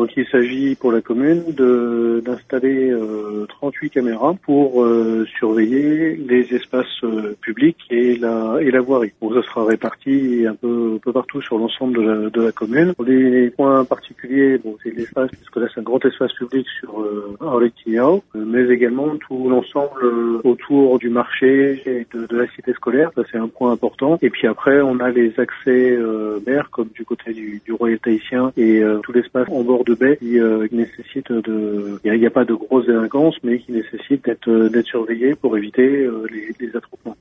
Donc il s'agit pour la commune d'installer 38 caméras pour surveiller les espaces publics et la voirie. Donc ça sera réparti un peu partout sur l'ensemble de la commune. Pour les points particuliers, c'est l'espace, puisque là c'est un grand espace public sur Arlecchino, mais également tout l'ensemble autour du marché et de la cité scolaire. Ça c'est un point important. Et puis après on a les accès mer, comme du côté du Royal Tahitien et tout l'espace en bord de baie qui nécessite il n'y a pas de grosse délinquance, mais qui nécessite d'être surveillé pour éviter les attroupements.